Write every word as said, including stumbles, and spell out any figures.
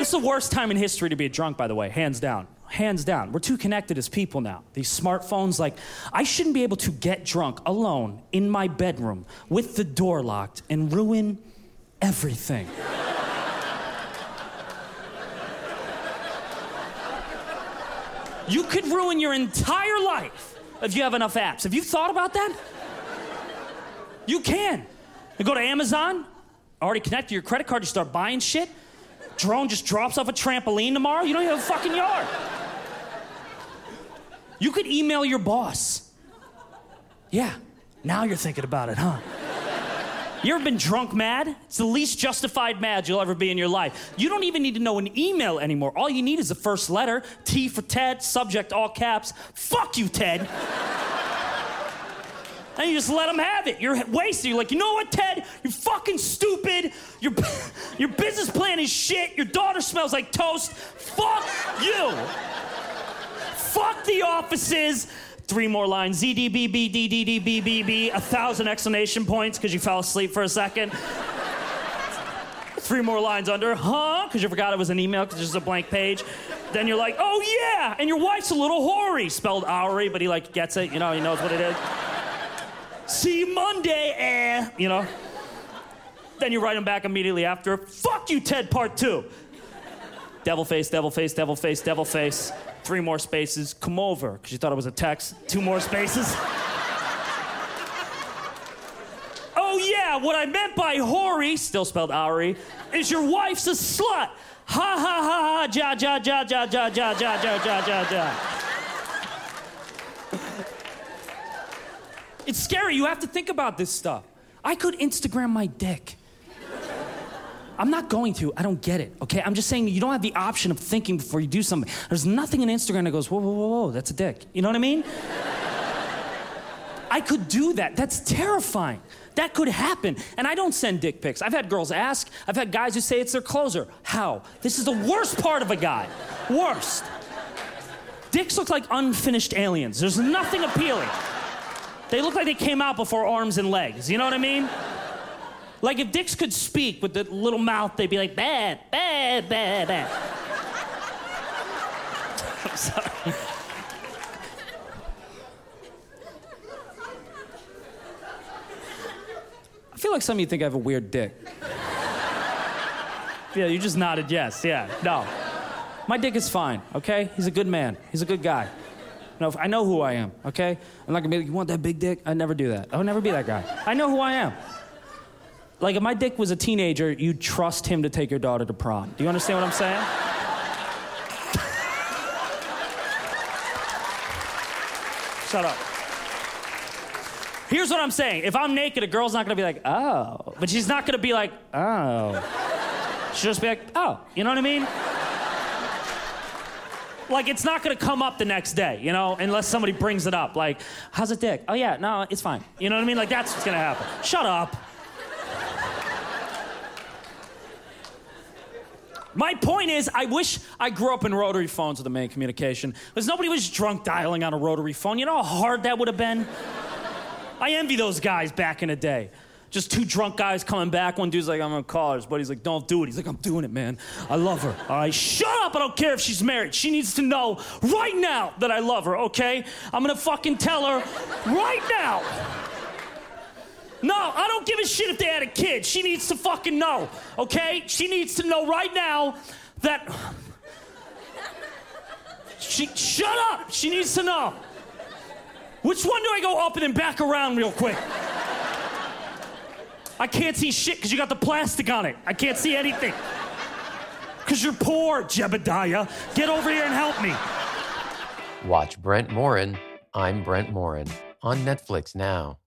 What's the worst time in history to be a drunk, by the way? Hands down. Hands down. We're too connected as people now. These smartphones, like, I shouldn't be able to get drunk alone in my bedroom with the door locked and ruin everything. You could ruin your entire life if you have enough apps. Have you thought about that? You can. You go to Amazon, already connect to your credit card, you start buying shit. Drone just drops off a trampoline tomorrow. You don't even have a fucking yard. You could email your boss. Yeah, now you're thinking about it, huh? You ever been drunk mad? It's the least justified mad you'll ever be in your life. You don't even need to know an email anymore. All you need is the first letter, T for Ted, subject all caps. Fuck you, Ted. And you just let them have it. You're wasted. You're like, you know what, Ted? You're fucking stupid. Your, your business plan is shit. Your daughter smells like toast. Fuck you. Fuck the offices. Three more lines. Z D B B D D D B B B. A thousand exclamation points because you fell asleep for a second. Three more lines under. Huh? Because you forgot it was an email because it's just a blank page. Then you're like, oh yeah. And your wife's a little hoary. Spelled Owery, but he like gets it. You know, he knows what it is. See you Monday, eh, you know? Then you write him back immediately after. Fuck you, Ted, part two. Devil face, devil face, devil face, devil face. Three more spaces. Come over, because you thought it was a text. Two more spaces. Oh, yeah, what I meant by hoary, still spelled Owery, is your wife's a slut. Ha, ha, ha, ha, ja, ja, ja, ja, ja, ja, ja, ja, ja, ja, ja. It's scary. You have to think about this stuff. I could Instagram my dick. I'm not going to. I don't get it, okay? I'm just saying you don't have the option of thinking before you do something. There's nothing in Instagram that goes, whoa, whoa, whoa, whoa, that's a dick. You know what I mean? I could do that. That's terrifying. That could happen. And I don't send dick pics. I've had girls ask. I've had guys who say it's their closer. How? This is the worst part of a guy. Worst. Dicks look like unfinished aliens. There's nothing appealing. They look like they came out before arms and legs. You know what I mean? Like if dicks could speak with the little mouth, they'd be like, bad, bad, bad, bad. I'm sorry. I feel like some of you think I have a weird dick. Yeah, you just nodded yes. Yeah, no. My dick is fine, okay? He's a good man. He's a good guy. No, I know who I am, okay? I'm not gonna be like, you want that big dick? I'd never do that. I would never be that guy. I know who I am. Like, if my dick was a teenager, you'd trust him to take your daughter to prom. Do you understand what I'm saying? Shut up. Here's what I'm saying. If I'm naked, a girl's not gonna be like, oh. But she's not gonna be like, oh. She'll just be like, oh. You know what I mean? Like, it's not gonna come up the next day, you know, unless somebody brings it up. Like, how's it dick? Oh, yeah, no, it's fine. You know what I mean? Like, that's what's gonna happen. Shut up. My point is, I wish I grew up in rotary phones with the main communication, because nobody was drunk dialing on a rotary phone. You know how hard that would have been? I envy those guys back in the day. Just two drunk guys coming back. One dude's like, I'm gonna call her. His buddy's like, don't do it. He's like, I'm doing it, man. I love her. All right, shut up. I don't care if she's married. She needs to know right now that I love her, okay? I'm gonna fucking tell her right now. No, I don't give a shit if they had a kid. She needs to fucking know, okay? She needs to know right now that... She, shut up. She needs to know. Which one do I go up and then back around real quick? I can't see shit because you got the plastic on it. I can't see anything. Because you're poor, Jebediah. Get over here and help me. Watch Brent Morin, I'm Brent Morin, on Netflix now.